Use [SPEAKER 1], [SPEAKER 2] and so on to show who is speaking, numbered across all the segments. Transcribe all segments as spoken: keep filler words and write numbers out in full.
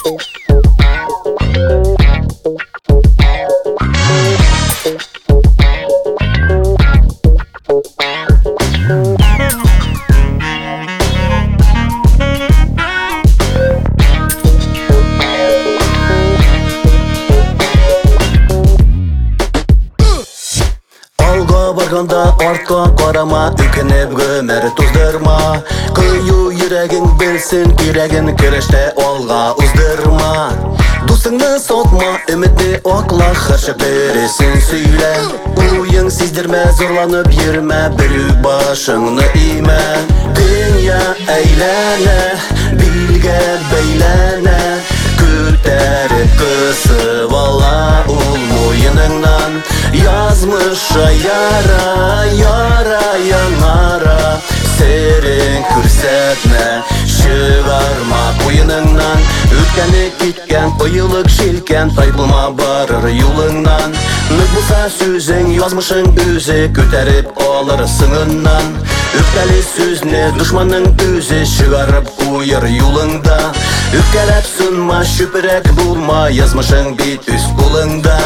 [SPEAKER 1] Барганда артқа қарама, үкініп өмір туздырма. Қою жүрегің білсін, керегін кірішті олға уздырма. Досыңны сотма, үмітні оқла, қыршып бересін сөйле. Ойың сездірме, зорланып ерме, білу башыңны име. Дүния әйләне, билге бәйләне, көтәріп қысып ала ул мойыныңнан. Язмыша яра, яра яңара, серен күрсәтмә, шығарма қойыныңнан. Өткәне кеткен, ойылық желкен, тайпылма барыр юлыңнан. Мүк болса сөзің, язмышың өзі, көтәріп алыр сыңынан. Өпкәлі сөзіне дұшманның өзі, шығарып қойыр юлыңда. Өпкәләп сұнма, шөпірек болма, язмышың бет өз қолыңда.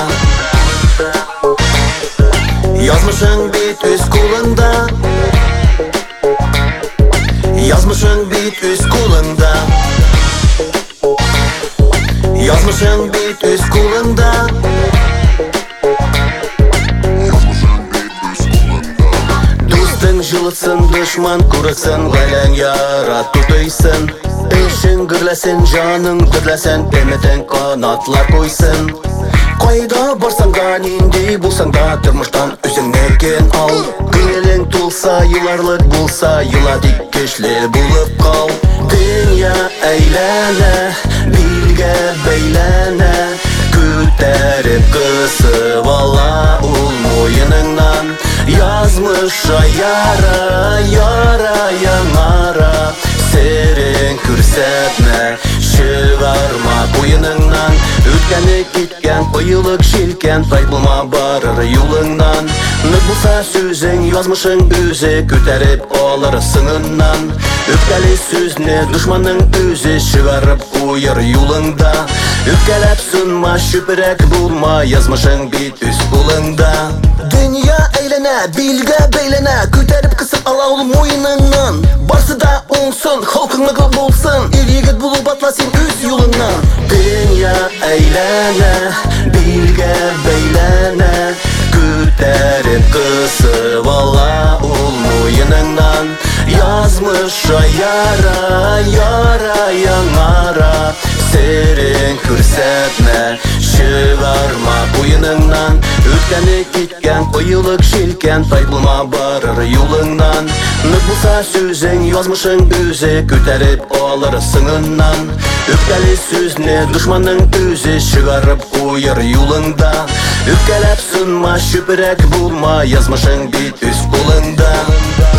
[SPEAKER 1] Язмышың бет өз қолыңда. Язмышың бет өз қолыңда. Язмышың бет өз қолыңда. Достың жылытсын, дұшман көріксін, ғайләң яра тұтыйсын. Ішің гүрләсін, жаның дүрләсін, үмітің қанатлар қойсын. Қайда барсаң да, нендей болсаң да, тұрмыштан өзіңнен ал. Көңілің толса, еларлық болса, ела дик кешлі болып қал. Дүния әйләне, билге бәйләне, көтәріп қысып ала ул мойыныңнан. Язмыша яра, яра яңара, серен күрсәтмә, шығарма қойыныңнан. Өткәне кеткен, ойылық желкен, тайпылма барыр юлыңнан. Мүк болса сөзің, язмышың өзі, көтәріп алыр сыңынан. Өпкәлі сөзіне дұшманның өзі, шығарып қойыр юлыңда. Өпкәләп сұнма, шөпірек болма, язмышың бет өз қолыңда. Дүния әйләнә, билге бәйләнә, көтәріп қысып ала ул мойыныңнан. Барсы да оңсын, халқыңлығы болсын, ел-егіт болып атла сен өз юлыңнан. Дүния әйләнә, билге бәйләнә, көтәріп қысып ала ул мойыныңнан. Язмыша яра, яра яңара, серен күрсәтмә, шығарма қойыныңнан. Өткәне кеткен, ойылық желкен, тайпылма барыр юлыңнан. Мүк болса сөзің, язмышың өзі, көтәріп алыр сыңынан. Өпкәлі сөзіне дұшманның өзі, шығарып қойыр юлыңда. Өпкәләп сұнма, шөпірек болма, язмышың бет өз қолыңда.